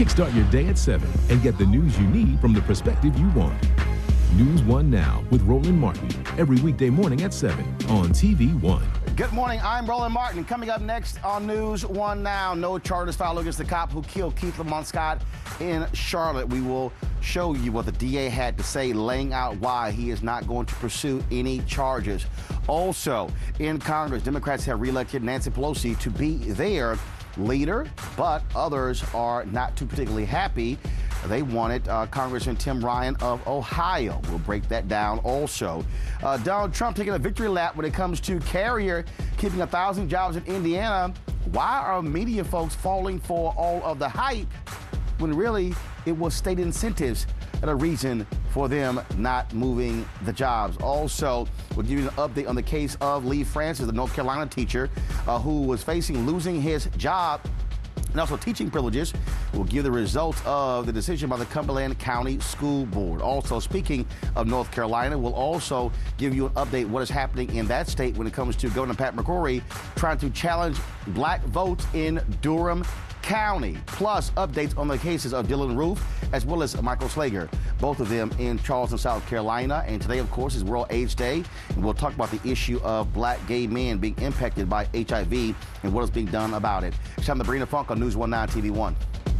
Kickstart your day at 7 and get the news you need from the perspective you want. News 1 Now with Roland Martin, every weekday morning at 7 on TV 1. Good morning, I'm Roland Martin. Coming up next on News 1 Now, no charges filed against the cop who killed Keith Lamont Scott in Charlotte. We will show you what the DA had to say, laying out why he is not going to pursue any charges. Also, in Congress, Democrats have reelected Nancy Pelosi to be their leader, but others are not too particularly happy. They wanted Congressman Tim Ryan of Ohio. We'll break that down also. Donald Trump taking a victory lap when it comes to Carrier keeping 1,000 jobs in Indiana. Why are media folks falling for all of the hype when really it was state incentives that are reason for them not moving the jobs? Also, we'll give you an update on the case of Lee Francis, the North Carolina teacher who was facing losing his job and also teaching privileges. We'll give the results of the decision by the Cumberland County School Board. Also, speaking of North Carolina, we'll also give you an update what is happening in that state when it comes to Governor Pat McCrory trying to challenge black votes in Durham County, plus updates on the cases of Dylan Roof as well as Michael Slager, both of them in Charleston, South Carolina. And today, of course, is World AIDS Day, and we'll talk about the issue of black gay men being impacted by HIV and what is being done about it. It's time to bring the funk on News 19 TV 1.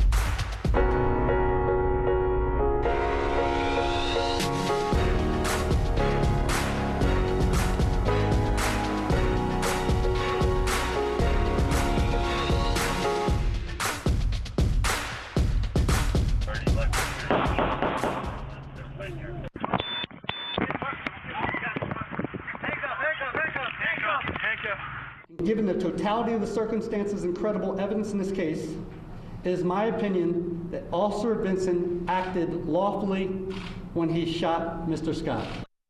Given the totality of the circumstances and credible evidence in this case, it is my opinion that Officer Vinson acted lawfully when he shot Mr. Scott.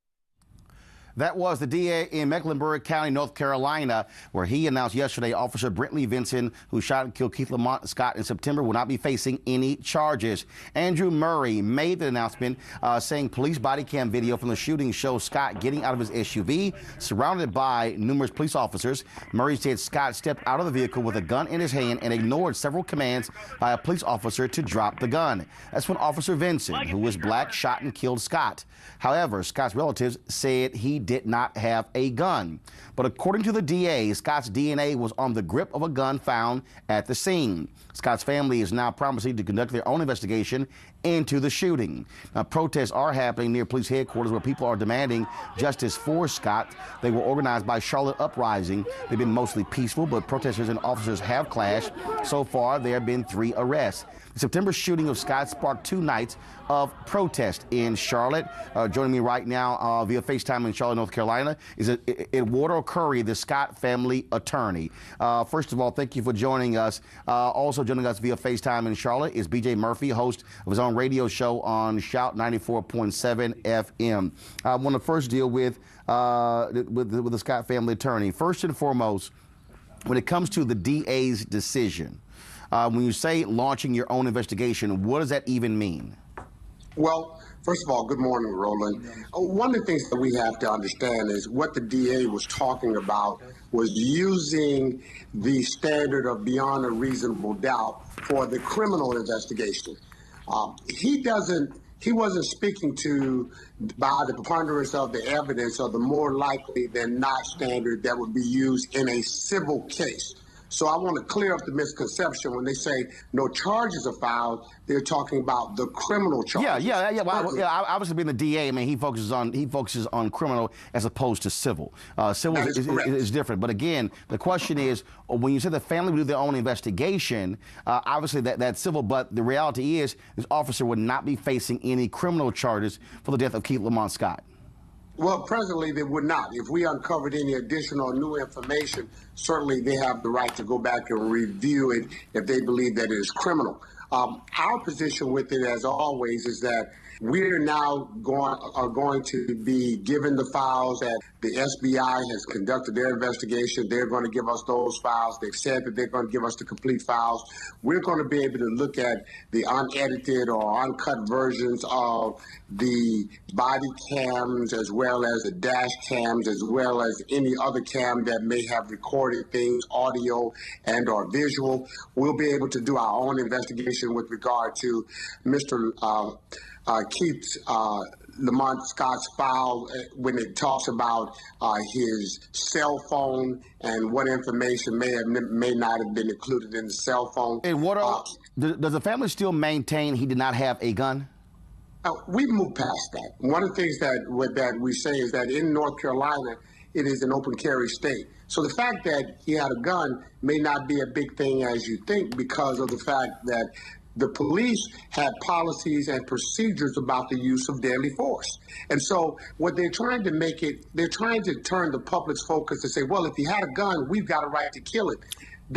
That was the DA in Mecklenburg County, North Carolina, where he announced yesterday Officer Brentley Vinson, who shot and killed Keith Lamont Scott in September, will not be facing any charges. Andrew Murray made the announcement saying police body cam video from the shooting shows Scott getting out of his SUV, surrounded by numerous police officers. Murray said Scott stepped out of the vehicle with a gun in his hand and ignored several commands by a police officer to drop the gun. That's when Officer Vinson, who was black, shot and killed Scott. However, Scott's relatives said he did not have a gun. But according to the DA, Scott's DNA was on the grip of a gun found at the scene. Scott's family is now promising to conduct their own investigation into the shooting. Now, protests are happening near police headquarters where people are demanding justice for Scott. They were organized by Charlotte Uprising. They've been mostly peaceful, but protesters and officers have clashed. So far, there have been 3 arrests. The September shooting of Scott sparked 2 nights of protest in Charlotte. Joining me right now via FaceTime in Charlotte, North Carolina, is Eduardo Curry, the Scott family attorney. First of all, thank you for joining us. Also joining us via FaceTime in Charlotte is BJ Murphy, host of his own radio show on Shout 94.7 FM. I want to first deal with the Scott family attorney. First and foremost, when it comes to the DA's decision, when you say launching your own investigation, what does that even mean? Well, first of all, good morning, Roland. One of the things that we have to understand is what the DA was talking about was using the standard of beyond a reasonable doubt for the criminal investigation. He wasn't speaking to by the preponderance of the evidence or the more likely than not standard that would be used in a civil case. So I want to clear up the misconception when they say no charges are filed. They're talking about the criminal charges. Yeah. Obviously, being the DA, I mean, he focuses on criminal as opposed to civil. Civil is different. But again, the question is, when you say the family would do their own investigation, obviously that's civil. But the reality is, this officer would not be facing any criminal charges for the death of Keith Lamont Scott. Well, presently they would not. If we uncovered any additional new information, certainly they have the right to go back and review it if they believe that it is criminal. Our position with it, as always, is that we're now going to be given the files that The SBI has conducted their investigation. They're going to give us those files. They've said that they're going to give us the complete files. We're going to be able to look at the unedited or uncut versions of the body cams, as well as the dash cams, as well as any other cam that may have recorded things, audio and or visual. We'll be able to do our own investigation with regard to Mr. Keith Lamont Scott's file when it talks about his cell phone and what information may not have been included in the cell phone. And what does the family still maintain he did not have a gun? We've moved past that. One of the things that we say is that in North Carolina, it is an open carry state. So the fact that he had a gun may not be a big thing as you think, because of the fact that the police had policies and procedures about the use of deadly force. And so what they're trying to they're trying to turn the public's focus to say, well, if he had a gun, we've got a right to kill him. No.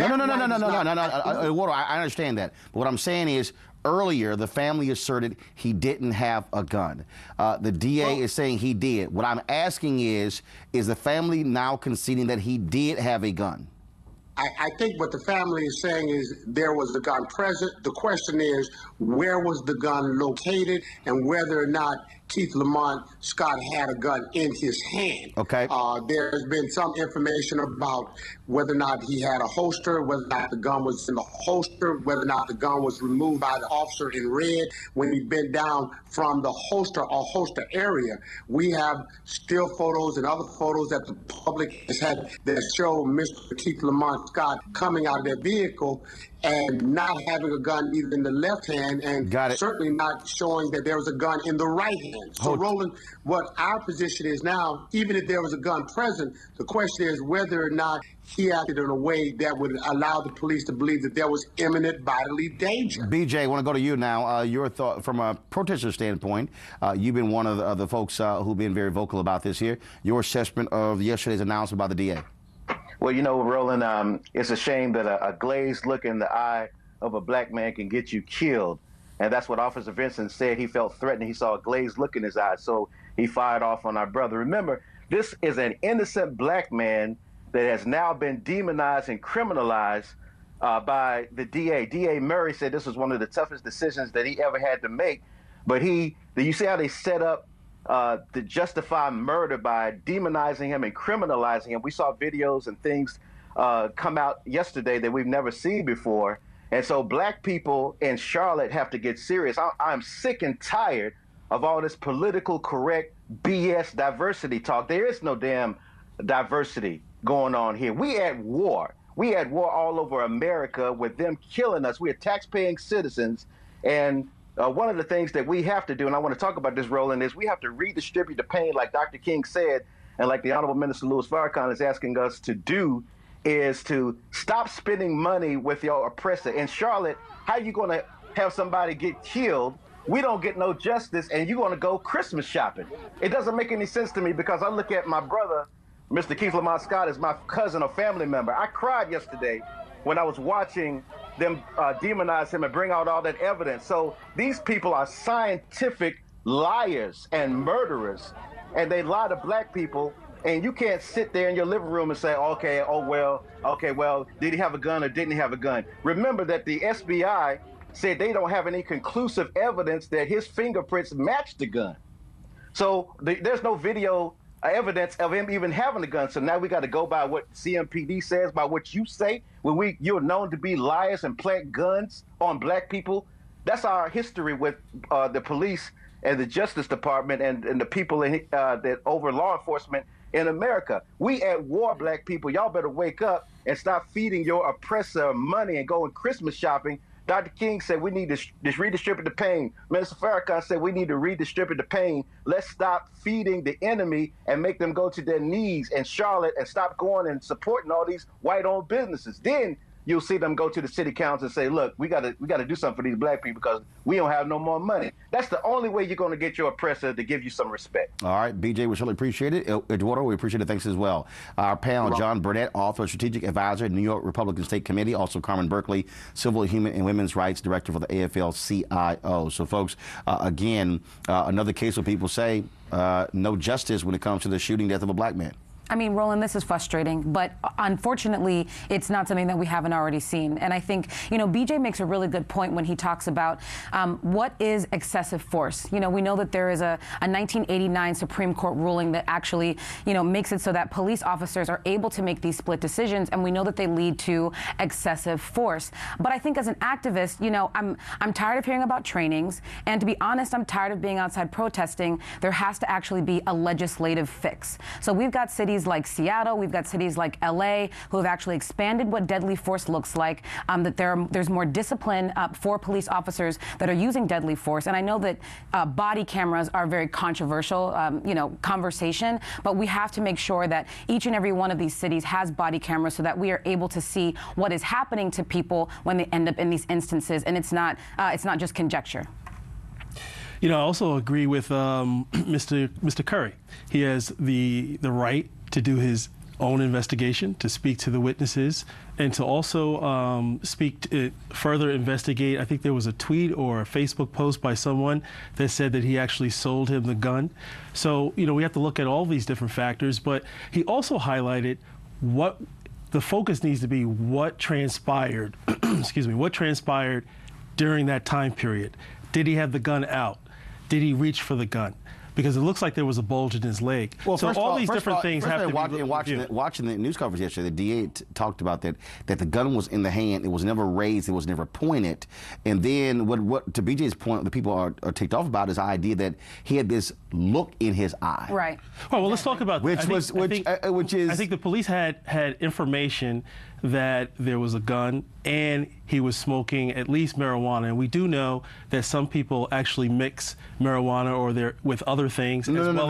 I understand that. But what I'm saying is, earlier, the family asserted he didn't have a gun. The DA is saying he did. What I'm asking is the family now conceding that he did have a gun? I think what the family is saying is there was a gun present. The question is, where was the gun located, and whether or not Keith Lamont Scott had a gun in his hand. Okay. There's been some information about whether or not he had a holster, whether or not the gun was in the holster, whether or not the gun was removed by the officer in red when he bent down from the holster or holster area. We have still photos and other photos that the public has had that show Mr. Keith Lamont Scott coming out of their vehicle and not having a gun either in the left hand and certainly not showing that there was a gun in the right hand. So, Roland, what our position is now, even if there was a gun present, the question is whether or not he acted in a way that would allow the police to believe that there was imminent bodily danger. BJ, I want to go to you now. Your thought from a protester standpoint. You've been one of the folks who've been very vocal about this here. Your assessment of yesterday's announcement by the DA. Well, you know, Roland, it's a shame that a glazed look in the eye of a black man can get you killed. And that's what Officer Vincent said. He felt threatened. He saw a glazed look in his eye, so he fired off on our brother. Remember, this is an innocent black man that has now been demonized and criminalized by the DA. DA Murray said this was one of the toughest decisions that he ever had to make. But you see how they set up to justify murder by demonizing him and criminalizing him. We saw videos and things come out yesterday that we've never seen before. And so black people in Charlotte have to get serious. I'm sick and tired of all this political correct BS diversity talk. There is no damn diversity going on here. We at war. We at war all over America with them killing us. We are tax-paying citizens. And one of the things that we have to do, and I want to talk about this, Roland, is we have to redistribute the pain, like Dr. King said, and like the Honorable Minister Louis Farrakhan is asking us to do, is to stop spending money with your oppressor. In Charlotte, how are you going to have somebody get killed? We don't get no justice, and you're going to go Christmas shopping. It doesn't make any sense to me, because I look at my brother, Mr. Keith Lamont Scott, as my cousin or family member. I cried yesterday when I was watching them demonize him and bring out all that evidence. So these people are scientific liars and murderers, and they lie to black people. And you can't sit there in your living room and say, okay, well, did he have a gun or didn't he have a gun? Remember that the SBI said they don't have any conclusive evidence that his fingerprints matched the gun. So there's no video evidence of him even having a gun. So now we got to go by what CMPD says, by what you say, when you're known to be liars and plant guns on black people. That's our history with the police and the Justice Department and the people that over law enforcement in America. We at war, black people. Y'all better wake up and stop feeding your oppressor money and going Christmas shopping. Dr. King said we need to redistribute the pain. Minister Farrakhan said we need to redistribute the pain. Let's stop feeding the enemy and make them go to their knees in Charlotte and stop going and supporting all these white-owned businesses. Then you'll see them go to the city council and say, look, we got to do something for these black people because we don't have no more money. That's the only way you're going to get your oppressor to give you some respect. All right, BJ, we certainly appreciate it. Eduardo, we appreciate it. Thanks as well. Our panel, John Burnett, author, strategic advisor, New York Republican State Committee. Also, Carmen Berkeley, Civil, Human, and Women's Rights Director for the AFL-CIO. So, folks, again, another case where people say no justice when it comes to the shooting death of a black man. I mean, Roland, this is frustrating, but unfortunately, it's not something that we haven't already seen. And I think, you know, BJ makes a really good point when he talks about what is excessive force. You know, we know that there is a 1989 Supreme Court ruling that actually, you know, makes it so that police officers are able to make these split decisions, and we know that they lead to excessive force. But I think as an activist, you know, I'm tired of hearing about trainings, and to be honest, I'm tired of being outside protesting. There has to actually be a legislative fix. So we've got cities like Seattle, we've got cities like LA who have actually expanded what deadly force looks like, that there's more discipline for police officers that are using deadly force. And I know that body cameras are a very controversial, you know, conversation, but we have to make sure that each and every one of these cities has body cameras so that we are able to see what is happening to people when they end up in these instances, and it's not just conjecture. You know, I also agree with Mr. Curry. He has the right to do his own investigation, to speak to the witnesses, and to also further investigate. I think there was a tweet or a Facebook post by someone that said that he actually sold him the gun. So, you know, we have to look at all these different factors, but he also highlighted what the focus needs to be, what transpired, excuse me, what transpired during that time period. Did he have the gun out? Did he reach for the gun? Because it looks like there was a bulge in his leg. Well, so all these different things have to be watching the news coverage yesterday, the DA talked about that the gun was in the hand, it was never raised, it was never pointed. And then what to BJ's point, the people are ticked off about is the idea that he had this look in his eye. Right. Oh, well, let's talk about which is I think the police had information that there was a gun and he was smoking at least marijuana. And we do know that some people actually mix marijuana or they're with other things No. I'm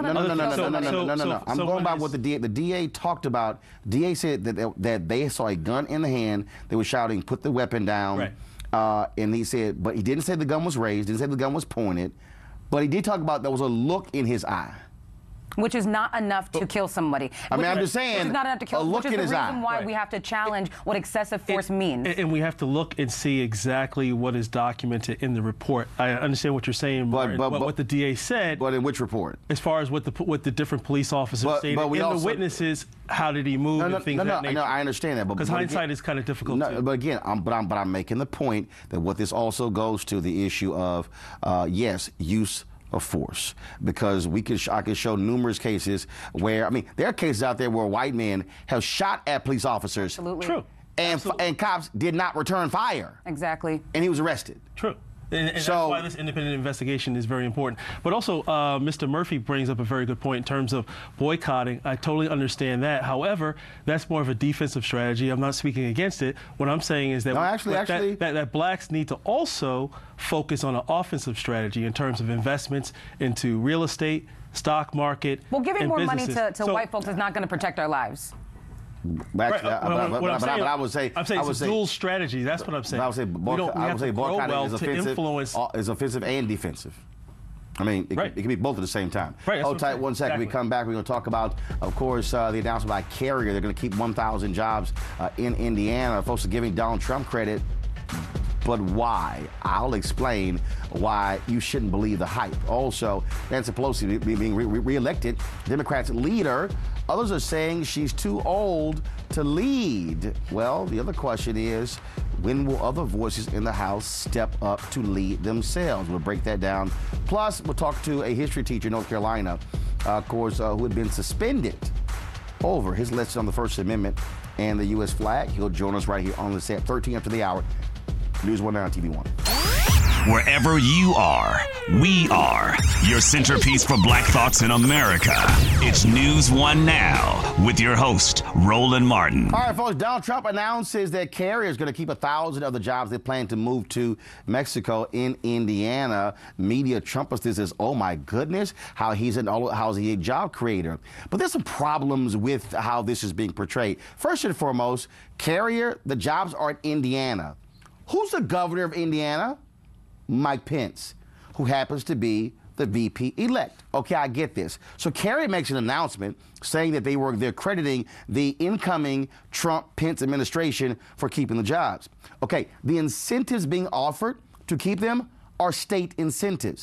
going by what the DA talked about. DA said that they saw a gun in the hand. They were shouting, "Put the weapon down." Right. And he said, but he didn't say the gun was raised, didn't say the gun was pointed, but he did talk about there was a look in his eye. Which is not enough to kill somebody. I mean, I'm just saying, which is not enough to kill, a look which is in the his reason eye. why we have to challenge what excessive force means. And we have to look and see exactly what is documented in the report. I understand what you're saying, Martin, but what the DA said. But in which report? As far as what the different police officers stated, and the witnesses, how did he move, and things of that nature. No, I understand that. Because hindsight is kind of difficult, too. But again, I'm making the point that what this also goes to the issue of, yes, use of force, because I could show numerous cases where, I mean, there are cases out there where white men have shot at police officers. Absolutely. True. And cops did not return fire. Exactly. And he was arrested. True. And that's why this independent investigation is very important. But also, Mr. Murphy brings up a very good point in terms of boycotting. I totally understand that. However, that's more of a defensive strategy. I'm not speaking against it. What I'm saying is that that blacks need to also focus on an offensive strategy in terms of investments into real estate, stock market, well, giving more businesses. money to white folks is not going to protect our lives. I would say it's dual strategy. That's what I'm saying. I would say boycotting is offensive and defensive. I mean, it can be both at the same time. Right, Hold tight 1 second. Exactly. We come back. We're going to talk about, of course, the announcement by Carrier. They're going to keep 1,000 jobs in Indiana. Folks are giving Donald Trump credit. But why? I'll explain why you shouldn't believe the hype. Also, Nancy Pelosi being re-elected, Democrats leader. Others are saying she's too old to lead. Well, the other question is, when will other voices in the House step up to lead themselves? We'll break that down. Plus, we'll talk to a history teacher in North Carolina, of course, who had been suspended over his lesson on the First Amendment and the U.S. flag. He'll join us right here on the set, 13 after the hour. News 1 now on TV 1. Wherever you are, we are. Your centerpiece for Black thoughts in America. It's News One Now with your host, Roland Martin. All right, folks, Donald Trump announces that Carrier is going to keep 1,000 of the jobs they plan to move to Mexico in Indiana. Media trumpets this as, oh my goodness, how he's a job creator. But there's some problems with how this is being portrayed. First and foremost, Carrier, the jobs are in Indiana. Who's the governor of Indiana? Mike Pence, who happens to be the VP-elect. Okay, I get this. So Carrier makes an announcement saying that they're crediting the incoming Trump-Pence administration for keeping the jobs. Okay, the incentives being offered to keep them are state incentives.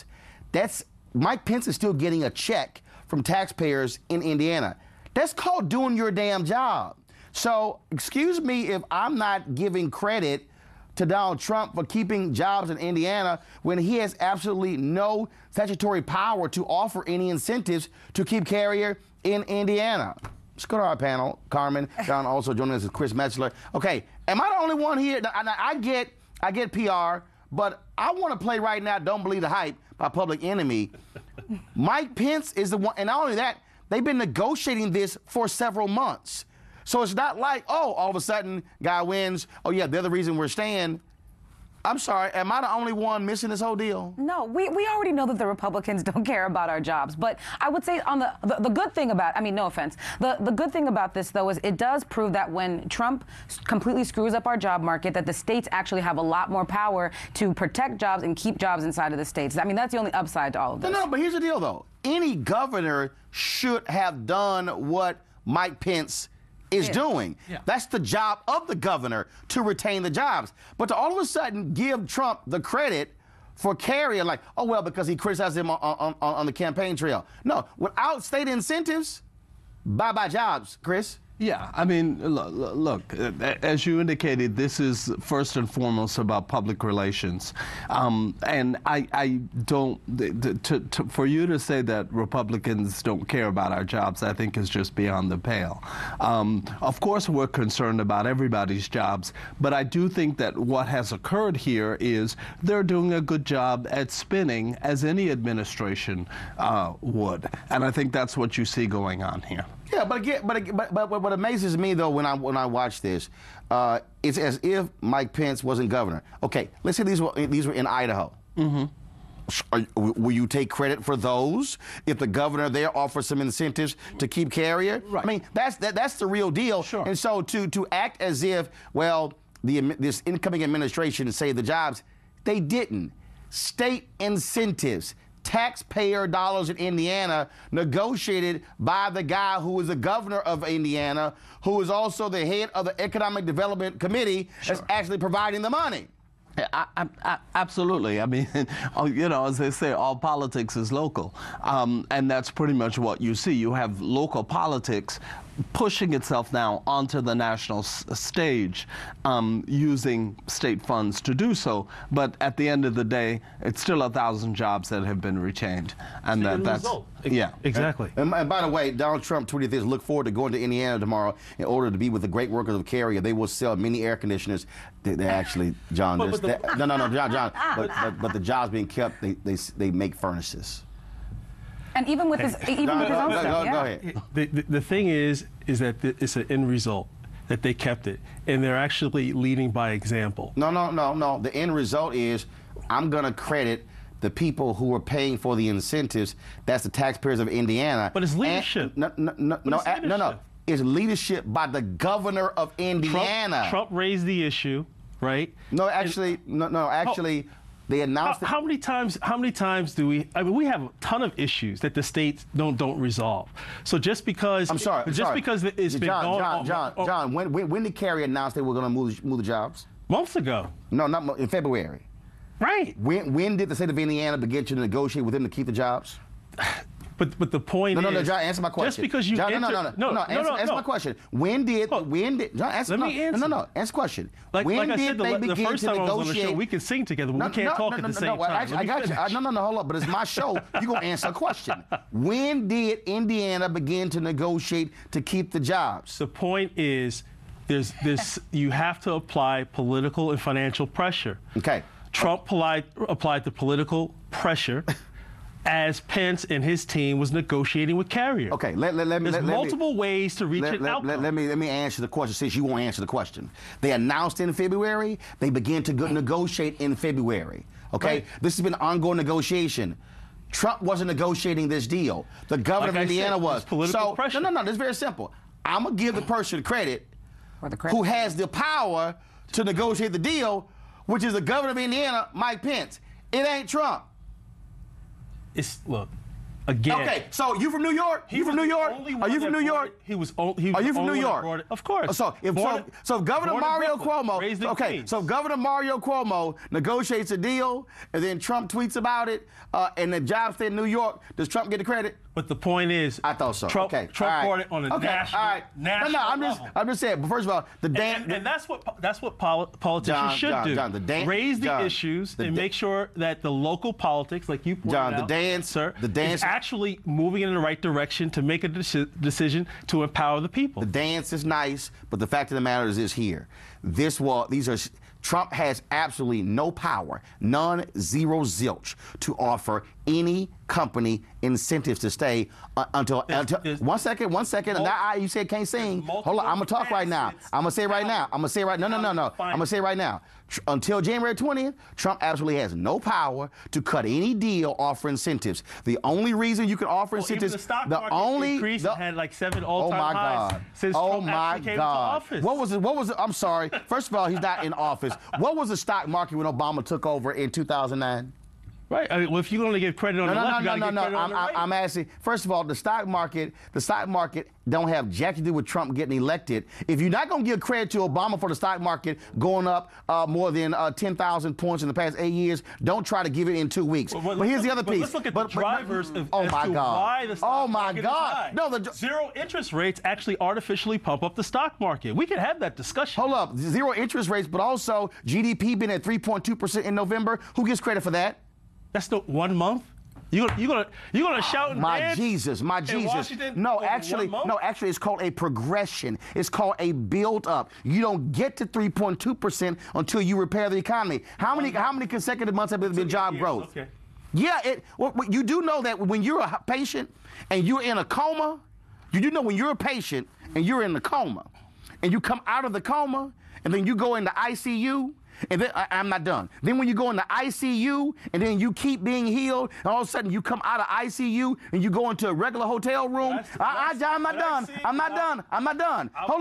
Mike Pence is still getting a check from taxpayers in Indiana. That's called doing your damn job. So excuse me if I'm not giving credit to Donald Trump for keeping jobs in Indiana when he has absolutely no statutory power to offer any incentives to keep Carrier in Indiana. Let's go to our panel. Carmen, John, also joining us is Chris Metzler. Okay, am I the only one here? I get PR, but I want to play right now Don't Believe the Hype by Public Enemy. Mike Pence is the one, and not only that, they've been negotiating this for several months. So it's not like, oh, all of a sudden, guy wins. Oh, yeah, they're the reason we're staying. I'm sorry, am I the only one missing this whole deal? No, we already know that the Republicans don't care about our jobs. But I would say on the good thing about, I mean, no offense, the good thing about this, though, is it does prove that when Trump completely screws up our job market, that the states actually have a lot more power to protect jobs and keep jobs inside of the states. I mean, that's the only upside to all of this. No, but here's the deal, though. Any governor should have done what Mike Pence is doing. Yeah. That's the job of the governor, to retain the jobs. But to all of a sudden give Trump the credit for Carrier, like, oh, well, because he criticized him on the campaign trail. No, without state incentives, bye-bye jobs, Chris. Yeah, I mean, look, as you indicated, this is first and foremost about public relations. And I don't, for you to say that Republicans don't care about our jobs, I think is just beyond the pale. Of course, we're concerned about everybody's jobs, but I do think that what has occurred here is they're doing a good job at spinning, as any administration would. And I think that's what you see going on here. Yeah, but again, but what amazes me though when I watch this, it's as if Mike Pence wasn't governor. Okay, let's say these were in Idaho. Mm-hmm. Will you take credit for those if the governor there offers some incentives to keep Carrier? Right. I mean, that's the real deal. Sure. And so to act as if, well, this incoming administration saved the jobs, they didn't. State incentives, taxpayer dollars in Indiana, negotiated by the guy who is the governor of Indiana, who is also the head of the Economic Development Committee, that's actually providing the money. Absolutely. I mean, you know, as they say, all politics is local. And that's pretty much what you see. You have local politics pushing itself now onto the national stage, using state funds to do so. But at the end of the day, it's still 1,000 jobs that have been retained. And that's result. Yeah. Exactly. And by the way, Donald Trump tweeted this: look forward to going to Indiana tomorrow in order to be with the great workers of Carrier. They will sell many air conditioners. They're actually, John, John, but the jobs being kept, they make furnaces. And even with his own stuff, go ahead. The thing is that it's an end result that they kept it, and they're actually leading by example. No. The end result is I'm going to credit the people who are paying for the incentives. That's the taxpayers of Indiana. But it's leadership. No. It's leadership by the governor of Indiana. Trump raised the issue, right? No, actually. They announced how many times do we? I mean, we have a ton of issues that the states don't resolve. So just because because it's been John, when did Carrier announce they were going to move the jobs? Months ago. No, not in February. Right. When did the state of Indiana begin to negotiate with them to keep the jobs? But the point is, no, John, answer my question. Just because you answer my question. When did John answer? Let me answer. No, answer the question. Like I said, the first time I was on the show, we can sing together, but we can't talk at the same time. I got you. No, hold up. But it's my show. You gonna answer a question. When did Indiana begin to negotiate to keep the jobs? The point is, you have to apply political and financial pressure. Okay. Trump applied the political pressure as Pence and his team was negotiating with Carrier. Okay, there's multiple ways to reach an outcome. Let me answer the question since you won't answer the question. They announced in February. They began to negotiate in February. Okay, right. This has been an ongoing negotiation. Trump wasn't negotiating this deal. The governor of Indiana was. Political pressure. No. This is very simple. I'm gonna give the person credit who has the power to negotiate the deal, which is the governor of Indiana, Mike Pence. It ain't Trump. Look, again. Okay, so you from New York? You from New York? Are you from New York? Are you from New York? Of course. So if Governor Mario Cuomo, okay, so Governor Mario Cuomo negotiates a deal, and then Trump tweets about it, and the job stay in New York, does Trump get the credit? But the point is, I thought so. Trump brought it on a national level. I'm just saying. But first of all, and that's what politicians should do. John, raise the issues and make sure that the local politics, like you pointed out, is actually moving in the right direction to make a decision to empower the people. The dance is nice, but the fact of the matter is this here. Trump has absolutely no power, none, zero, zilch, to offer any company incentives to stay until 1 second. And that you said can't sing. Hold on, I'm gonna talk right now. I'm gonna say it right now. I'm gonna say right. No. I'm gonna say it right now. Until January 20th, Trump absolutely has no power to cut any deal, offer incentives. The only reason you can offer incentives, even the stock market increase had like 7 all-time highs since Trump actually came into office. What was it? I'm sorry. First of all, he's not in office. What was the stock market when Obama took over in 2009? Right. I mean, well, if you're going to give credit on the left, you got to give credit on the right. I'm asking. First of all, the stock market don't have jack to do with Trump getting elected. If you're not going to give credit to Obama for the stock market going up more than 10,000 points in the past 8 years, don't try to give it in 2 weeks. But here's the other piece. Let's look at the drivers as to why the stock market is high. Zero interest rates actually artificially pump up the stock market. We can have that discussion. Hold up. Zero interest rates, but also GDP been at 3.2% in November. Who gets credit for that? That's the 1 month. You're gonna shout and dance. My Jesus. No, actually, it's called a progression. It's called a build up. You don't get to 3.2% until you repair the economy. How many consecutive months have there been job growth? Okay. Yeah, you do know that when you're a patient and you're in a coma, you do know when you're a patient and you're in a coma, and you come out of the coma, and then you go into ICU. And then I'm not done. Then when you go into ICU and then you keep being healed, and all of a sudden you come out of ICU and you go into a regular hotel room. I'm not done. Hold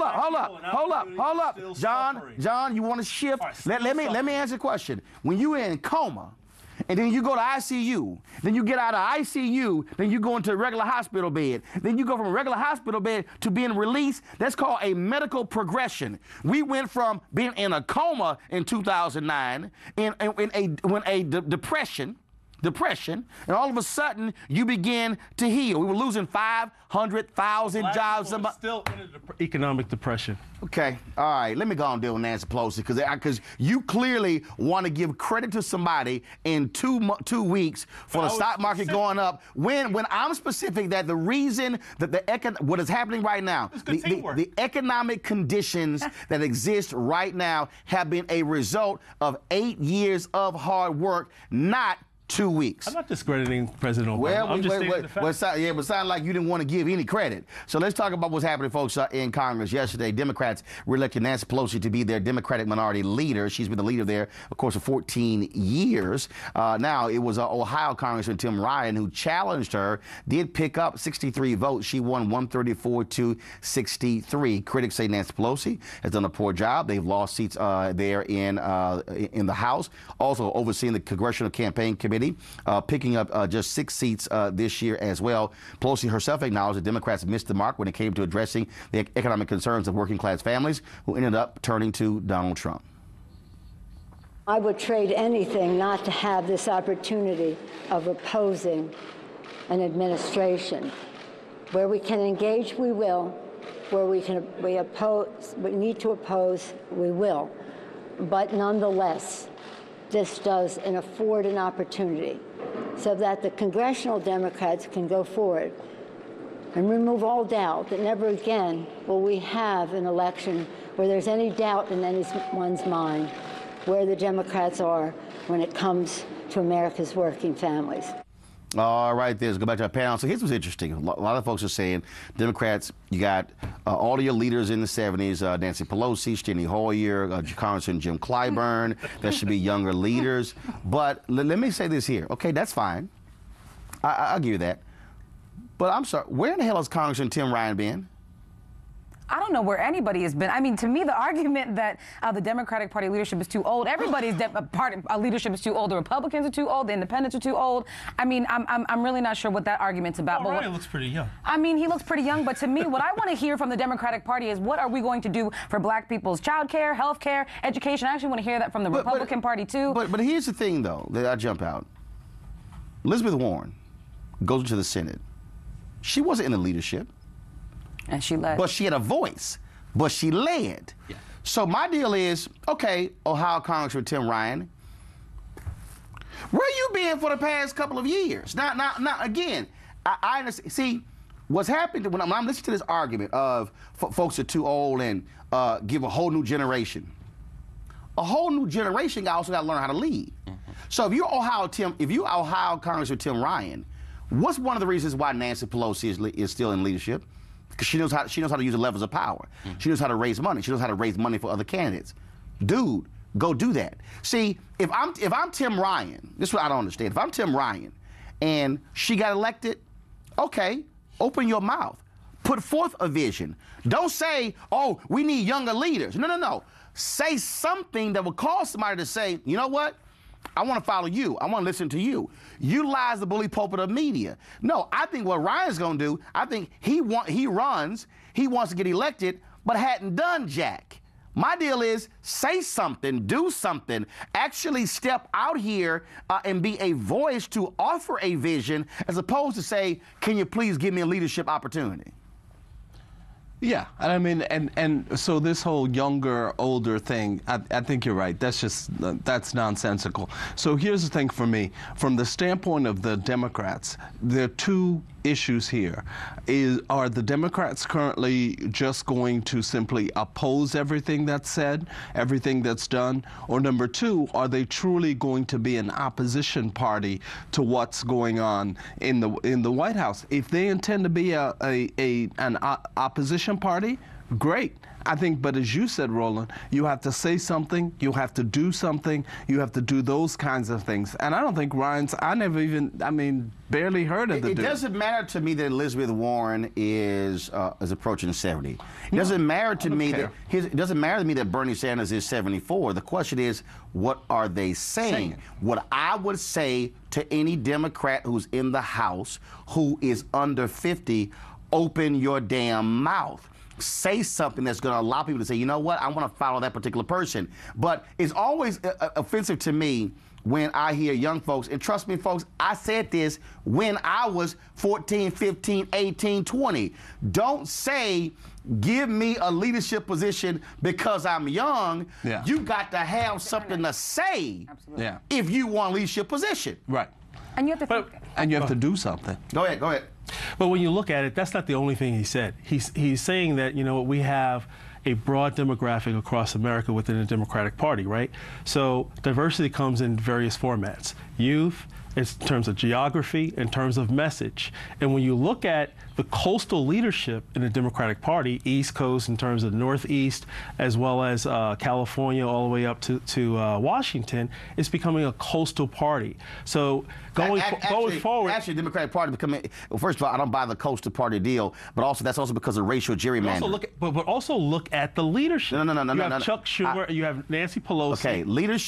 up. John, you want to shift? Let me answer the question. When you're in coma, and then you go to ICU, then you get out of ICU, then you go into a regular hospital bed. Then you go from a regular hospital bed to being released. That's called a medical progression. We went from being in a coma in 2009 in a depression, and all of a sudden you begin to heal. We were losing 500,000 jobs. Still in economic depression. Okay, all right. Let me go on and deal with Nancy Pelosi because you clearly want to give credit to somebody in 2 weeks for the stock market going up. When I'm specific that the reason that what is happening right now, the economic conditions that exist right now have been a result of 8 years of hard work, not 2 weeks. I'm not discrediting President Obama. I'm just stating the facts. But it sounded like you didn't want to give any credit. So let's talk about what's happening, folks, in Congress. Yesterday, Democrats reelected Nancy Pelosi to be their Democratic minority leader. She's been the leader there, of course, for 14 years. Now, it was Ohio Congressman Tim Ryan who challenged her, did pick up 63 votes. She won 134 to 63. Critics say Nancy Pelosi has done a poor job. They've lost seats there in the House. Also overseeing the Congressional Campaign Committee. Picking up just 6 seats this year as well. Pelosi herself acknowledged that Democrats missed the mark when it came to addressing the economic concerns of working class families who ended up turning to Donald Trump. I would trade anything not to have this opportunity of opposing an administration. Where we can engage, we will. Where we need to oppose, we will. But nonetheless, this does afford an opportunity so that the congressional Democrats can go forward and remove all doubt that never again will we have an election where there's any doubt in anyone's mind where the Democrats are when it comes to America's working families. All right, let's go back to our panel. So here's what's interesting. A lot of folks are saying Democrats, you got all of your leaders in the 70s, Nancy Pelosi, Steny Hoyer, Congressman Jim Clyburn. There should be younger leaders. But let me say this here. Okay, that's fine. I'll give you that. But I'm sorry, where in the hell has Congressman Tim Ryan been? I don't know where anybody has been. I mean, to me, the argument that the Democratic Party leadership is too old, everybody's leadership is too old. The Republicans are too old. The Independents are too old. I mean, I'm really not sure what that argument's about. But Ryan looks pretty young. I mean, he looks pretty young. But to me, what I want to hear from the Democratic Party is what are we going to do for black people's child care, health care, education? I actually want to hear that from the Republican Party, too. But here's the thing, though, that I jump out. Elizabeth Warren goes into the Senate. She wasn't in the leadership. And she led. But she had a voice. But she led. Yeah. So my deal is, okay, Ohio Congressman Tim Ryan, where you been for the past couple of years? Now again, I understand. See, what's happened when I'm listening to this argument of folks are too old and give a whole new generation. A whole new generation also got to learn how to lead. Mm-hmm. So if you're Ohio Congressman Tim Ryan, what's one of the reasons why Nancy Pelosi is still in leadership? Because she knows how to use the levers of power. Mm-hmm. She knows how to raise money. She knows how to raise money for other candidates. Dude, go do that. See, if I'm Tim Ryan, this is what I don't understand. If I'm Tim Ryan and she got elected, okay, open your mouth. Put forth a vision. Don't say, oh, we need younger leaders. No. Say something that will cause somebody to say, you know what? I want to follow you. I want to listen to you. Utilize the bully pulpit of media. No, I think what Ryan's going to do, I think he wants to get elected, but hadn't done jack. My deal is say something, do something, actually step out here and be a voice to offer a vision as opposed to say, can you please give me a leadership opportunity? Yeah, and I mean, and so this whole younger, older thing, I think you're right. That's nonsensical. So here's the thing for me. From the standpoint of the Democrats, there are two issues here. Are the Democrats currently just going to simply oppose everything that's said, everything that's done? Or number two, are they truly going to be an opposition party to what's going on in the White House? If they intend to be an opposition party, great. I think, but as you said, Roland, you have to say something, you have to do something, you have to do those kinds of things. And I don't think barely heard of the dude. It doesn't matter to me that Elizabeth Warren is approaching 70. It doesn't matter to me it doesn't matter to me that Bernie Sanders is 74. The question is, what are they saying? What I would say to any Democrat who's in the House who is under 50, open your damn mouth. Say something that's going to allow people to say, you know what, I want to follow that particular person. But it's always offensive to me when I hear young folks, and trust me, folks, I said this when I was 14, 15, 18, 20. Don't say, give me a leadership position because I'm young. Yeah. You got to have something to say if you want a leadership position. Right. And you have to and you have to do something. Go ahead. But when you look at it, that's not the only thing he said. He's saying that, we have a broad demographic across America within the Democratic Party, right? So diversity comes in various formats. Youth, in terms of geography, in terms of message. And when you look at the coastal leadership in the Democratic Party, East Coast in terms of the Northeast, as well as California all the way up to Washington, it's becoming a coastal party. So going forward... Actually, the Democratic Party becoming... Well, first of all, I don't buy the coastal party deal, but that's also because of racial gerrymandering. But also look at the leadership. No. You have Chuck Schumer, you have Nancy Pelosi. Okay,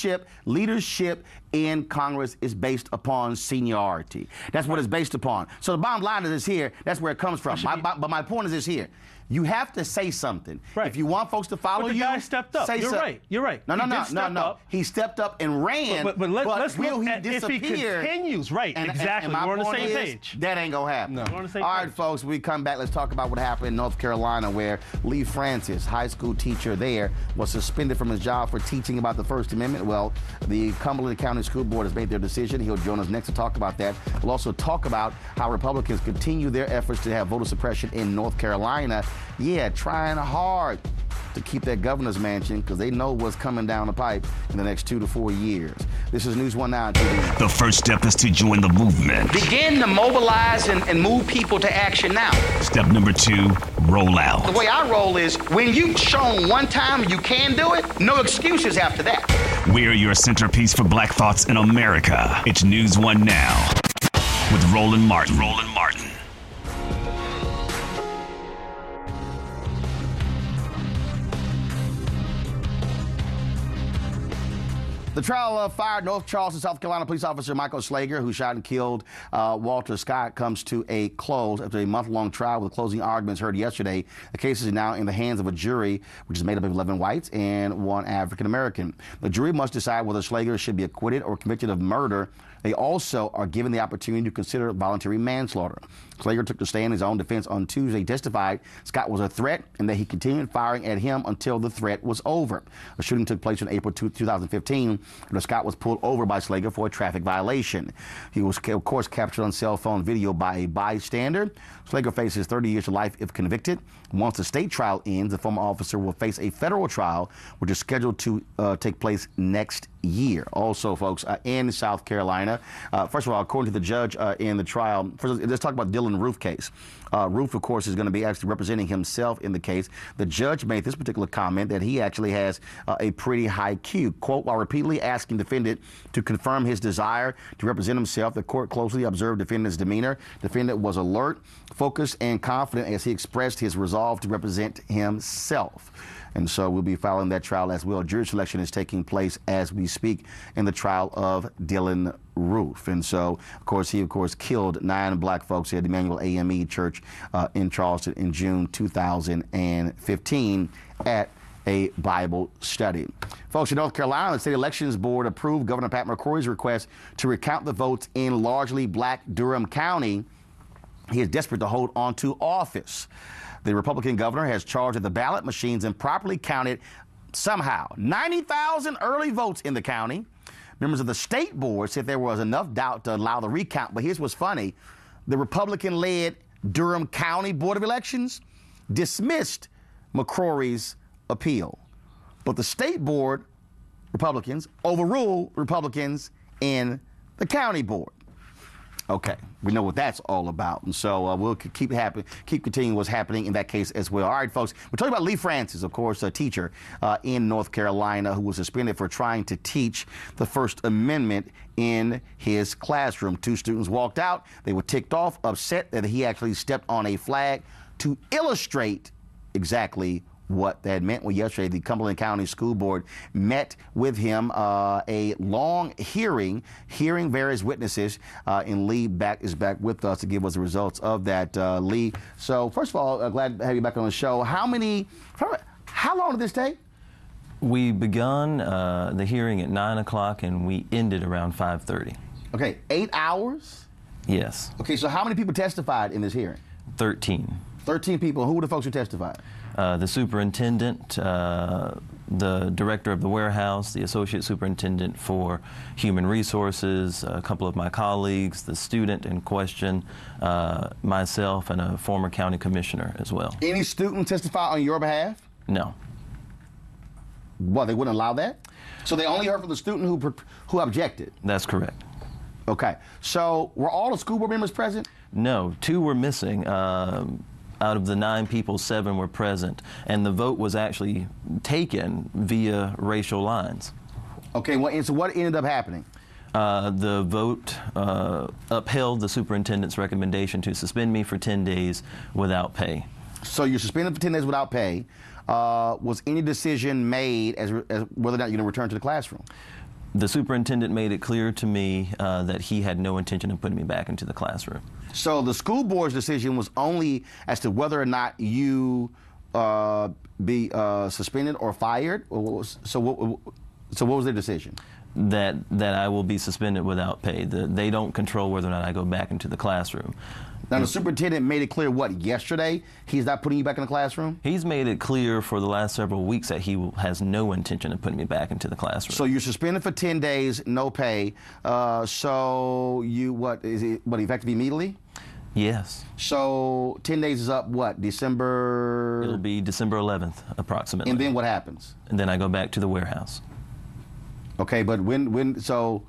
leadership in Congress is based upon seniority. That's what it's based upon. So the bottom line is this here, that's where it comes from. But my point is this here. You have to say something. Right. If you want folks to follow you, guy stepped up. Say something. You're right. No. He stepped up and ran. But let's will look he at disappear? If he continues. Right. Exactly. We're on the same page. That ain't gonna happen. No. We're on the same All page. right, folks. We come back. Let's talk about what happened in North Carolina, where Lee Francis, high school teacher there, was suspended from his job for teaching about the First Amendment. Well, the Cumberland County School Board has made their decision. He'll join us next to talk about that. We'll also talk about how Republicans continue their efforts to have voter suppression in North Carolina. Yeah, trying hard to keep that governor's mansion because they know what's coming down the pipe in the next 2 to 4 years. This is News One Now. The first step is to join the movement. Begin to mobilize and move people to action now. Step number 2, roll out. The way I roll is when you've shown one time you can do it, no excuses after that. We're your centerpiece for Black Thoughts in America. It's News One Now with Roland Martin. The trial of fired North Charleston, South Carolina police officer Michael Slager, who shot and killed Walter Scott, comes to a close after a month-long trial with closing arguments heard yesterday. The case is now in the hands of a jury, which is made up of 11 whites and 1 African-American. The jury must decide whether Slager should be acquitted or convicted of murder. They also are given the opportunity to consider voluntary manslaughter. Slager took the stand in his own defense on Tuesday. He testified Scott was a threat and that he continued firing at him until the threat was over. The shooting took place in April 2015 when Scott was pulled over by Slager for a traffic violation. He was, of course, captured on cell phone video by a bystander. Slager faces 30 years to life if convicted. Once the state trial ends, the former officer will face a federal trial, which is scheduled to take place next year. Also, folks, in South Carolina, first of all, according to the judge in the trial, first, let's talk about Dylan Roof case. Roof, of course, is going to be actually representing himself in the case. The judge made this particular comment that he actually has a pretty high Q. Quote, while repeatedly asking defendant to confirm his desire to represent himself, the court closely observed defendant's demeanor. Defendant was alert, focused, and confident as he expressed his resolve to represent himself. And so we'll be following that trial as well. Jury selection is taking place as we speak in the trial of Dylan Roof. And so, of course, he, killed 9 black folks at Emmanuel AME Church in Charleston in June 2015 at a Bible study. Folks, in North Carolina, the State Elections Board approved Governor Pat McCrory's request to recount the votes in largely black Durham County. He is desperate to hold on to office. The Republican governor has charged that the ballot machines improperly counted somehow 90,000 early votes in the county. Members of the state board said there was enough doubt to allow the recount. But here's what's funny. The Republican-led Durham County Board of Elections dismissed McCrory's appeal. But the state board Republicans overruled Republicans in the county board. Okay, we know what that's all about, and so we'll keep continuing what's happening in that case as well. All right, folks, we're talking about Lee Francis, of course, a teacher in North Carolina who was suspended for trying to teach the First Amendment in his classroom. 2 students walked out. They were ticked off, upset that he actually stepped on a flag to illustrate exactly what that meant. Well, yesterday, the Cumberland County School Board met with him, a long hearing various witnesses, and Lee is back with us to give us the results of that. Lee, so first of all, glad to have you back on the show. How long did this take? We begun the hearing at 9 o'clock and we ended around 5:30. Okay, 8 hours? Yes. Okay, so how many people testified in this hearing? 13. 13 people. Who were the folks who testified? The superintendent, the director of the warehouse, the associate superintendent for human resources, a couple of my colleagues, the student in question, myself, and a former county commissioner as well. Any student testify on your behalf? No. What, they wouldn't allow that? So they only heard from the student who objected? That's correct. Okay. So were all the school board members present? No, 2 were missing. Out of the 9 people, 7 were present, and the vote was actually taken via racial lines. Okay, well, and so what ended up happening? The vote upheld the superintendent's recommendation to suspend me for 10 days without pay. So you're suspended for 10 days without pay. Was any decision made as whether or not you're going to return to the classroom? The superintendent made it clear to me that he had no intention of putting me back into the classroom. So the school board's decision was only as to whether or not you be suspended or fired? So what was their decision? That I will be suspended without pay. They don't control whether or not I go back into the classroom. Now, the superintendent made it clear, what, yesterday? He's not putting you back in the classroom? He's made it clear for the last several weeks that he has no intention of putting me back into the classroom. So you're suspended for 10 days, no pay. So you, effective immediately? Yes. So 10 days is up, what, December? It'll be December 11th, approximately. And then what happens? And then I go back to the warehouse. Okay, but so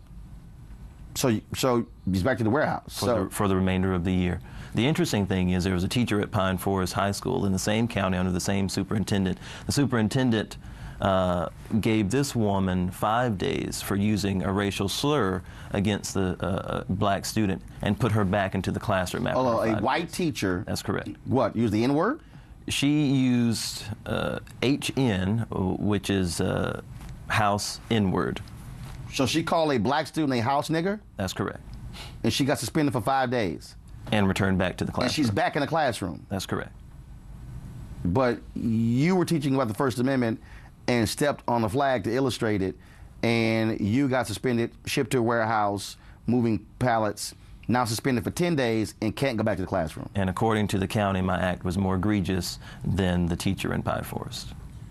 he's back to the warehouse. For the remainder of the year. The interesting thing is there was a teacher at Pine Forest High School in the same county under the same superintendent. The superintendent gave this woman 5 days for using a racial slur against the black student and put her back into the classroom after a white teacher. That's correct. What, used the N-word? She used HN, which is house N-word. So she called a black student a house nigger? That's correct. And she got suspended for 5 days? And returned back to the classroom. And she's back in the classroom? That's correct. But you were teaching about the First Amendment and stepped on the flag to illustrate it, and you got suspended, shipped to a warehouse, moving pallets, now suspended for 10 days and can't go back to the classroom. And according to the county, my act was more egregious than the teacher in Pine Forest.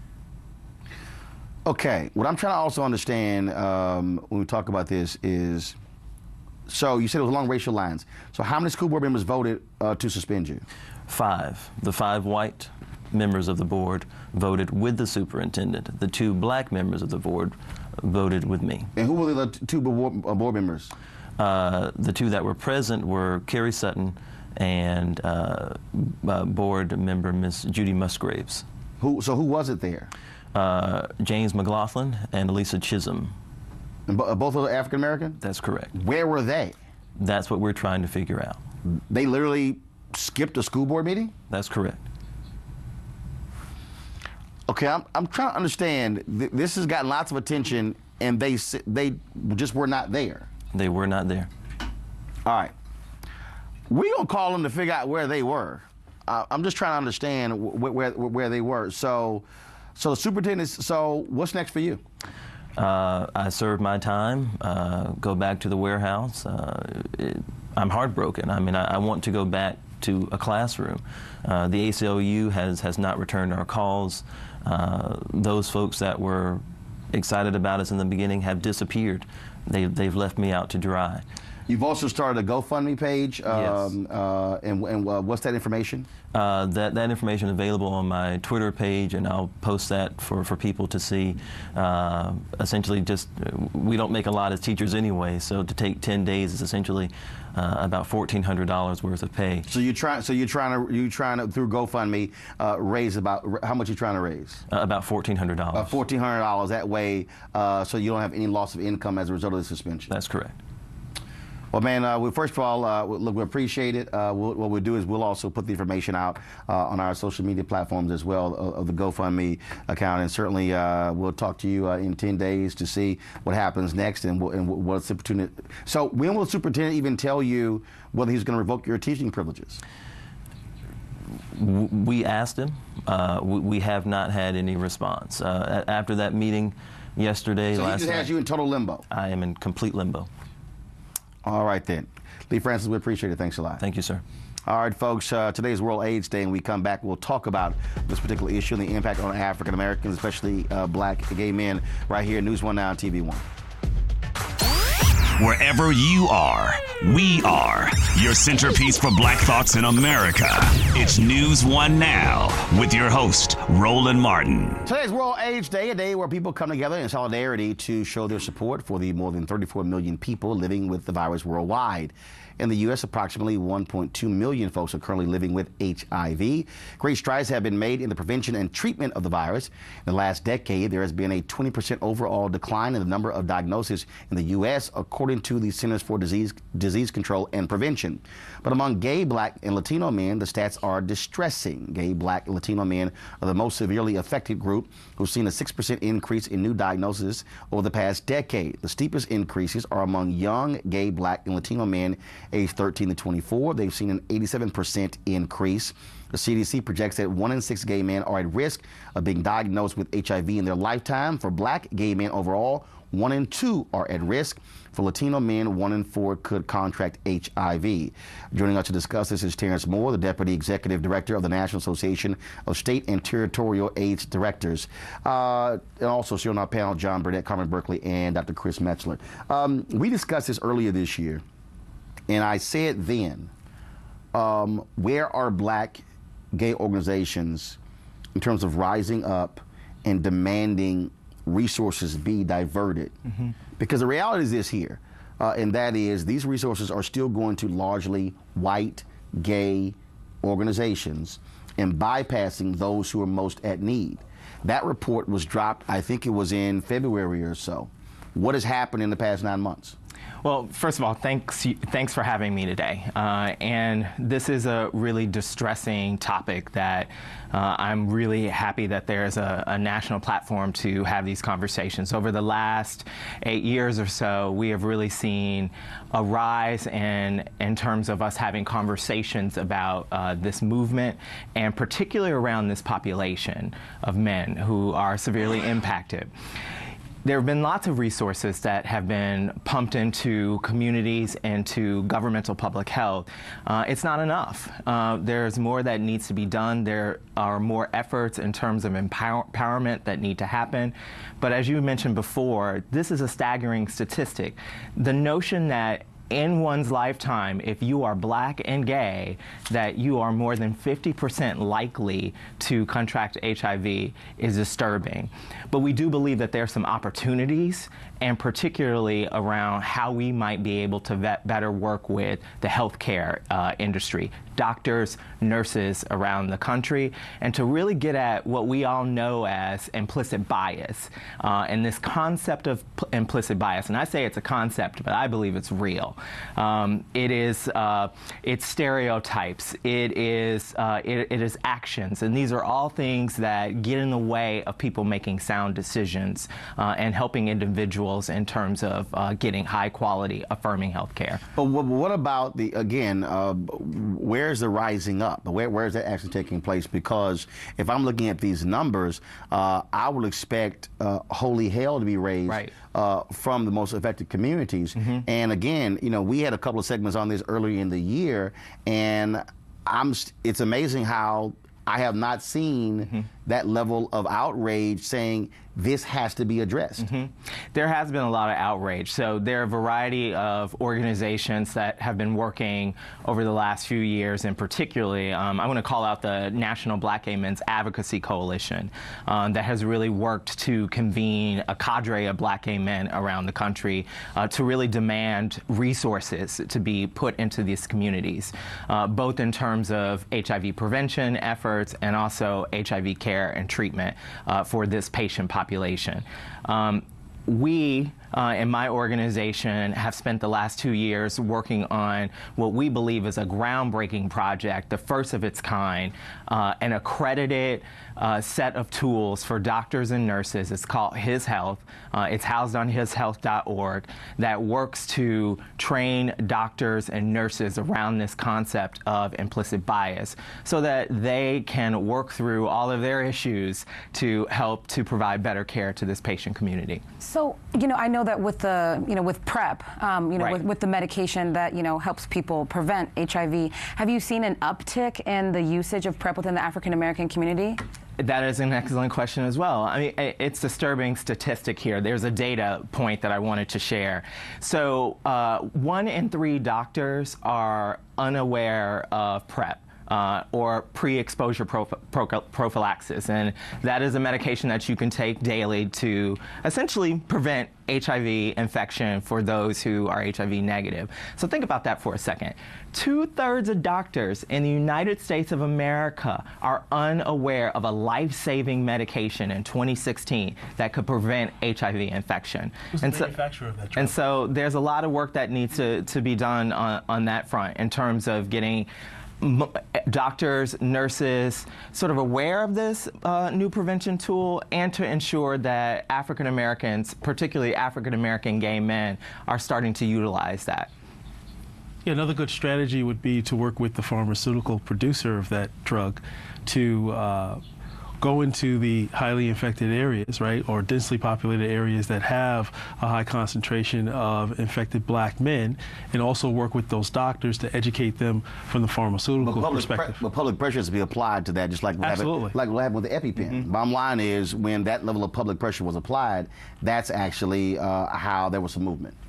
Okay, what I'm trying to also understand when we talk about this is, so you said it was along racial lines. So how many school board members voted to suspend you? 5. The 5 white members of the board voted with the superintendent. The 2 black members of the board voted with me. And who were the 2 board members? The 2 that were present were Carrie Sutton and board member Miss Judy Musgraves. So who was it there? James McLaughlin and Elisa Chisholm. And both of them African American? That's correct. Where were they? That's what we're trying to figure out. They literally skipped a school board meeting? That's correct. Okay, I'm trying to understand. This has gotten lots of attention, and they just were not there. They were not there. All right. We're going to call them to figure out where they were. I'm just trying to understand where they were. So the superintendent, so what's next for you? I served my time, go back to the warehouse. I'm heartbroken. I mean, I want to go back to a classroom. The ACLU has not returned our calls. Those folks that were excited about us in the beginning have disappeared. They've left me out to dry. You've also started a GoFundMe page. Yes. And what's that information? That information is available on my Twitter page, and I'll post that for people to see. Essentially, just we don't make a lot as teachers anyway, so to take 10 days is essentially about $1,400 worth of pay. So you're trying to through GoFundMe raise about how much you're trying to raise? About $1,400. $1,400 that way, so you don't have any loss of income as a result of the suspension. That's correct. Well, man, first of all, look, we appreciate it. What we'll do is we'll also put the information out on our social media platforms as well of the GoFundMe account, and certainly we'll talk to you in 10 days to see what happens next and what's the opportunity. So when will the superintendent even tell you whether he's going to revoke your teaching privileges? We asked him. We have not had any response. After that meeting yesterday, so last he just has you in total limbo? I am in complete limbo. All right, then. Lee Francis, we appreciate it. Thanks a lot. Thank you, sir. All right, folks, today's World AIDS Day, and we come back, we'll talk about this particular issue and the impact on African Americans, especially black gay men, right here, News 1 Now on TV 1. Wherever you are, we are your centerpiece for Black Thoughts in America. It's News 1 Now with your host, Roland Martin. Today's World AIDS Day, a day where people come together in solidarity to show their support for the more than 34 million people living with the virus worldwide. In the U.S., approximately 1.2 million folks are currently living with HIV. Great strides have been made in the prevention and treatment of the virus. In the last decade, there has been a 20% overall decline in the number of diagnoses in the U.S., according to the Centers for Disease Control and Prevention. But among gay, black, and Latino men, the stats are distressing. Gay, black, and Latino men are the most severely affected group, who've seen a 6% increase in new diagnoses over the past decade. The steepest increases are among young, gay, black, and Latino men aged 13 to 24. They've seen an 87% increase. The CDC projects that 1 in 6 gay men are at risk of being diagnosed with HIV in their lifetime. For black gay men overall, 1 in 2 are at risk. For Latino men, 1 in 4 could contract HIV. Joining us to discuss this is Terrence Moore, the Deputy Executive Director of the National Association of State and Territorial AIDS Directors. And also here on our panel, John Burnett, Carmen Berkeley, and Dr. Chris Metzler. We discussed this earlier this year, and I said then where are black gay organizations in terms of rising up and demanding resources be diverted? Because the reality is this here, and that is these resources are still going to largely white gay organizations and bypassing those who are most at need. That report was dropped, I think it was in February or so. What has happened in the past 9 months? Well, first of all, thanks for having me today. And this is a really distressing topic that I'm really happy that there's a national platform to have these conversations. Over the last 8 years or so, we have really seen a rise in terms of us having conversations about this movement, and particularly around this population of men who are severely impacted. There have been lots of resources that have been pumped into communities and to governmental public health. It's not enough. There's more that needs to be done. There are more efforts in terms of empowerment that need to happen. But as you mentioned before, this is a staggering statistic. The notion that in one's lifetime, if you are black and gay, that you are more than 50% likely to contract HIV is disturbing. But we do believe that there are some opportunities, and particularly around how we might be able to better work with the healthcare industry, doctors, nurses around the country, and to really get at what we all know as implicit bias. And this concept of implicit bias, and I say it's a concept, but I believe it's real. It's stereotypes, it is actions, and these are all things that get in the way of people making sound decisions and helping individuals in terms of getting high quality, affirming health care. But what about where's the rising up? Where is that actually taking place? Because if I'm looking at these numbers, I would expect holy hell to be raised from the most affected communities. And again, we had a couple of segments on this earlier in the year, and it's amazing how I have not seen that level of outrage saying this has to be addressed. There has been a lot of outrage. So there are a variety of organizations that have been working over the last few years, and particularly, I want to call out the National Black Gay Men's Advocacy Coalition that has really worked to convene a cadre of black gay men around the country to really demand resources to be put into these communities, both in terms of HIV prevention efforts and also HIV care and treatment for this patient population. We, in my organization, have spent the last 2 years working on what we believe is a groundbreaking project, the first of its kind, an accredited set of tools for doctors and nurses. It's called His Health. It's housed on hishealth.org, that works to train doctors and nurses around this concept of implicit bias so that they can work through all of their issues to help to provide better care to this patient community. So, I know that with the, with PrEP, with the medication that, helps people prevent HIV, have you seen an uptick in the usage of PrEP within the African American community? That is an excellent question as well. I mean, it's a disturbing statistic here. There's a data point that I wanted to share. So 1 in 3 doctors are unaware of PrEP. Or pre-exposure prophylaxis. And that is a medication that you can take daily to essentially prevent HIV infection for those who are HIV negative. So think about that for a second. 2/3 of doctors in the United States of America are unaware of a life-saving medication in 2016 that could prevent HIV infection. Who's the manufacturer of that drug? And so there's a lot of work that needs to be done on that front in terms of getting doctors, nurses sort of aware of this new prevention tool, and to ensure that African Americans, particularly African American gay men, are starting to utilize that. Yeah, another good strategy would be to work with the pharmaceutical producer of that drug to go into the highly infected areas, right, or densely populated areas that have a high concentration of infected black men, and also work with those doctors to educate them from the pharmaceutical perspective. But public pressure has to be applied to that, just like what happened with the EpiPen. Bottom line is, when that level of public pressure was applied, that's actually how there was some movement.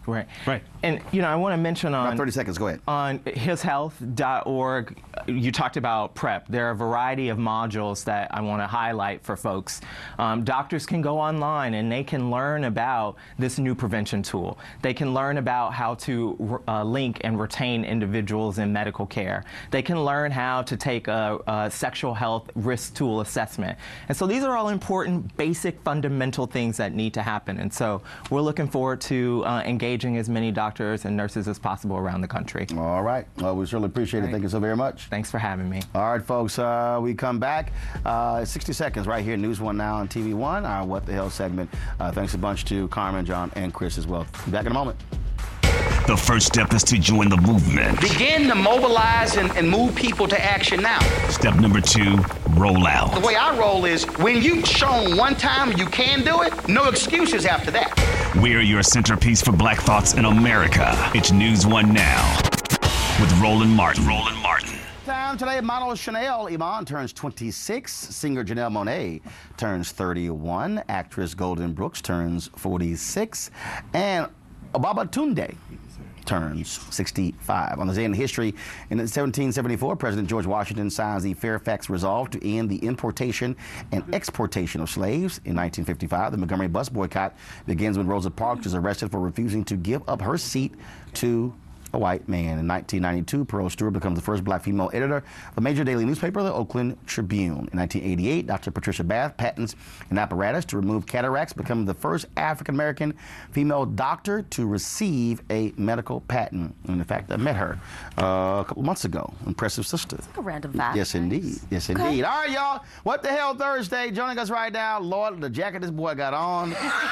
Right. Right. And, you know, I want to mention on... About 30 seconds, go ahead. On hishealth.org, you talked about PrEP. There are a variety of modules that I want to highlight for folks. Doctors can go online and they can learn about this new prevention tool. They can learn about how to link and retain individuals in medical care. They can learn how to take a sexual health risk tool assessment. And so these are all important, basic, fundamental things that need to happen. And so we're looking forward to engaging as many doctors and nurses as possible around the country. All right. Well, we certainly appreciate it. Thank you so very much. Thanks for having me. All right, folks. We come back. 60 seconds right here, News One Now on TV One, our What the Hell segment. Thanks a bunch to Carmen, John, and Chris as well. Be back in a moment. The first step is to join the movement. Begin to mobilize and move people to action now. Step number 2, roll out. The way I roll is when you've shown one time you can do it, no excuses after that. We're your centerpiece for Black Thoughts in America. It's News One Now with Roland Martin. Time today, model Chanel Iman turns 26. Singer Janelle Monáe turns 31. Actress Golden Brooks turns 46. And Babatunde turns 65. On this day in history, in 1774, President George Washington signs the Fairfax Resolve to end the importation and exportation of slaves. In 1955, the Montgomery bus boycott begins when Rosa Parks is arrested for refusing to give up her seat to a white man. In 1992, Pearl Stewart becomes the first black female editor of a major daily newspaper, the Oakland Tribune. In 1988, Dr. Patricia Bath patents an apparatus to remove cataracts, becoming the first African-American female doctor to receive a medical patent. And in fact, I met her a couple months ago. Impressive sister. It's like a random fact. Yes, indeed. Yes, indeed. All right, y'all. What the Hell Thursday. Joining us right now, Lord, the jacket this boy got on.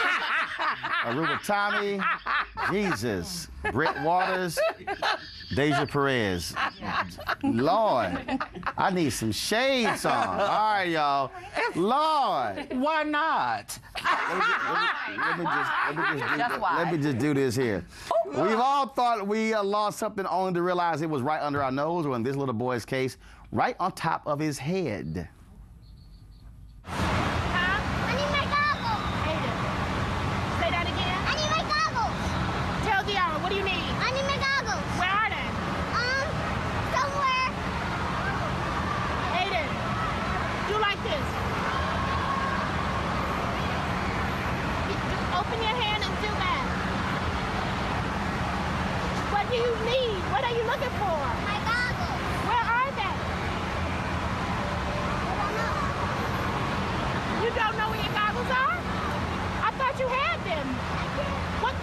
Aruba Tommy. Jesus. Britt Waters. Deja Perez. Lord, I need some shades on. All right, y'all. Lord. Why not? Let me just do this here. We've all thought we lost something only to realize it was right under our nose, or in this little boy's case, right on top of his head. What do you need? I need my goggles. Where are they? Somewhere. Aiden, do like this. Just open your hand and do that. What do you need? What are you looking for? My goggles. Where are they? I don't know. You don't know where your goggles are? I thought you had them. What?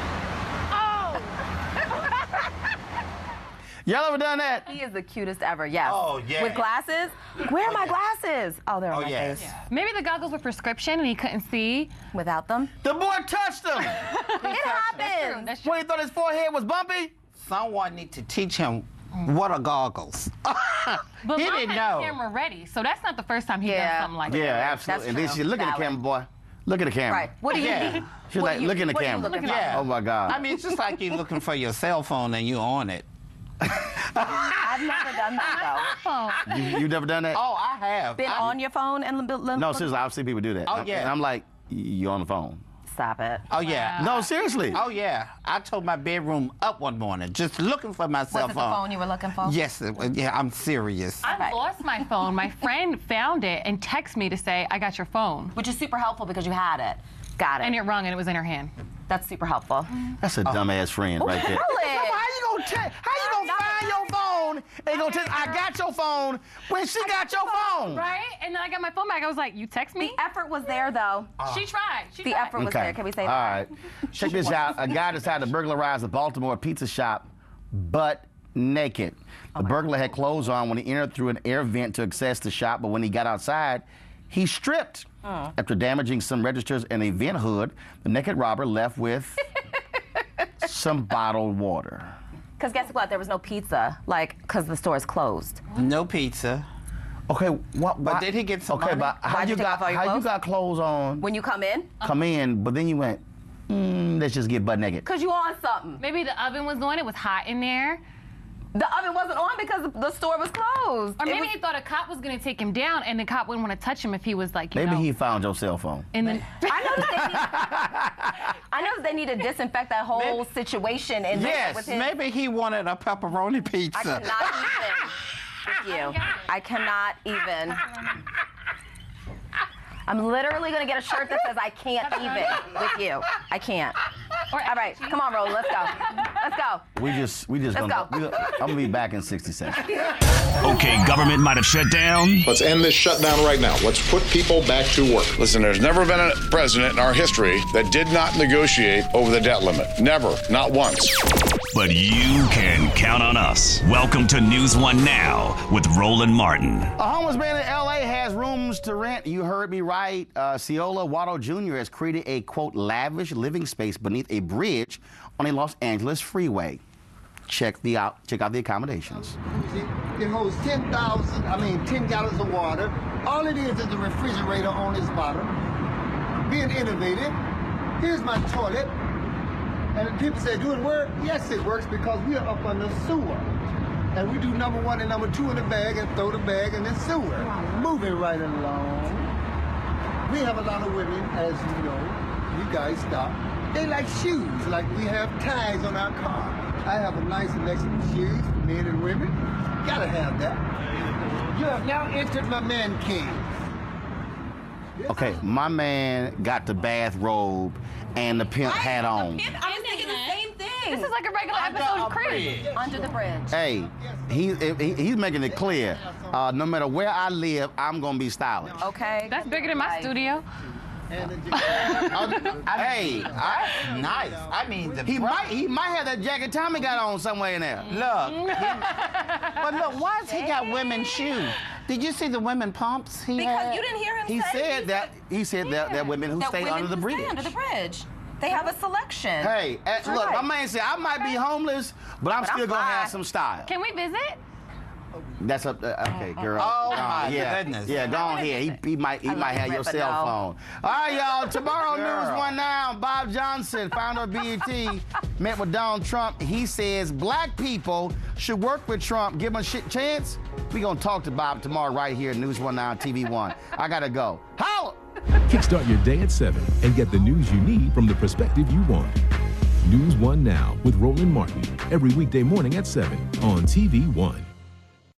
Y'all ever done that? He is the cutest ever, yes. Oh, yeah. With glasses? Where are my glasses? Oh, they're on my face. Yeah. Maybe the goggles were prescription and he couldn't see. Without them? The boy touched them. It happens. That's true. What, he thought his forehead was bumpy? Someone need to teach him what are goggles. But He Mom didn't had know. the camera ready, so that's not the first time he done something like that. Yeah, absolutely. And then she look at the camera, boy. Look at the camera. Right. What do you need? She's like, look in the camera. Yeah. Oh, my God. I mean, it's just like you're looking for your cell phone and you on it. I've never done that, though. You never done that? Oh, I have. Been on your phone and... No, seriously, I've seen people do that. Oh, yeah. And I'm like, you on the phone. Stop it. Oh, yeah. No, seriously. Oh, yeah. I told my bedroom up one morning, just looking for my cell Was it phone. the phone you were looking for? Yes. Yeah, I'm serious. I lost my phone. My friend found it and texted me to say, I got your phone. Which is super helpful because you had it. Got it. And it rung and it was in her hand. That's super helpful. That's a dumbass friend right there. How you gonna find your phone and gonna tell I got your phone when she got your phone? Right? And then I got my phone back. I was like, you text me? The effort was there, though. She tried. The effort was there. Can we say that? All right. Check this out. A guy decided to burglarize a Baltimore pizza shop, butt naked. The burglar had clothes on when he entered through an air vent to access the shop, but when he got outside, he stripped. After damaging some registers and a vent hood, the naked robber left with some bottled water. Because guess what? There was no pizza, because the store is closed. No pizza. Okay, what? But did he get some money? But how you got clothes on? When you come in? Come in, but then you went, let's just get butt naked. Because you on something. Maybe the oven was on. It was hot in there. The oven wasn't on because the store was closed. Or maybe he thought a cop was going to take him down, and the cop wouldn't want to touch him if he was like, you know. Maybe he found your cell phone. And then I know that they need to disinfect that whole situation and with him. Maybe he wanted a pepperoni pizza. I cannot even with you. I cannot even. I'm literally going to get a shirt that says I can't even with you. I can't. All right, come on, Roland, let's go. Let's go. We just Let's gonna go. I'm gonna be back in 60 seconds. Okay, government might have shut down. Let's end this shutdown right now. Let's put people back to work. Listen, there's never been a president in our history that did not negotiate over the debt limit. Never, not once. But you can count on us. Welcome to News One Now with Roland Martin. A homeless man in L.A. has rooms to rent. You heard me right. Ciola Watto Jr. has created a, quote, lavish living space beneath a bridge on a Los Angeles freeway. Check out the accommodations. It holds 10 gallons of water. All it is a refrigerator on its bottom. Being innovative. Here's my toilet. And people say, do it work? Yes, it works because we are up on the sewer. And we do number 1 and number 2 in the bag and throw the bag in the sewer. Moving right along. We have a lot of women, as you know, you guys stop. They like shoes, like we have tags on our car. I have a nice selection of shoes for men and women. Gotta have that. You have now entered my man cave. Okay, my man got the bathrobe and the pimp hat on. I'm thinking the same thing. This is like a regular episode of Crib. Under the bridge. Hey, he's making it clear. No matter where I live, I'm gonna be stylish. Okay. That's bigger than my studio. Hey, nice. I mean, he might have that jacket Tommy got on somewhere in there. Look. But look, why has he got women's shoes? Did you see the women pumps he had? You didn't hear him He said that women who stay under the bridge. Stay under the bridge. They have a selection. Hey, look, my man said I might be homeless, but I'm still gonna have some style. Can we visit? That's up. Okay, girl. Oh my goodness. Yeah, go on here. He might have your cell phone. All right, y'all. Tomorrow News One Now. Bob Johnson, founder of BET, met with Donald Trump. He says black people should work with Trump. Give him a chance. We gonna talk to Bob tomorrow right here at News One Now TV One. I gotta go. Holla! Kickstart your day at 7 and get the news you need from the perspective you want. News One Now with Roland Martin. Every weekday morning at 7 on TV One.